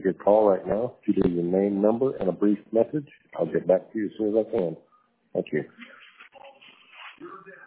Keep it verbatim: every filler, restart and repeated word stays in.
take your call right now. If you leave your name, number, and a brief message, I'll get back to you as soon as I can. Thank you.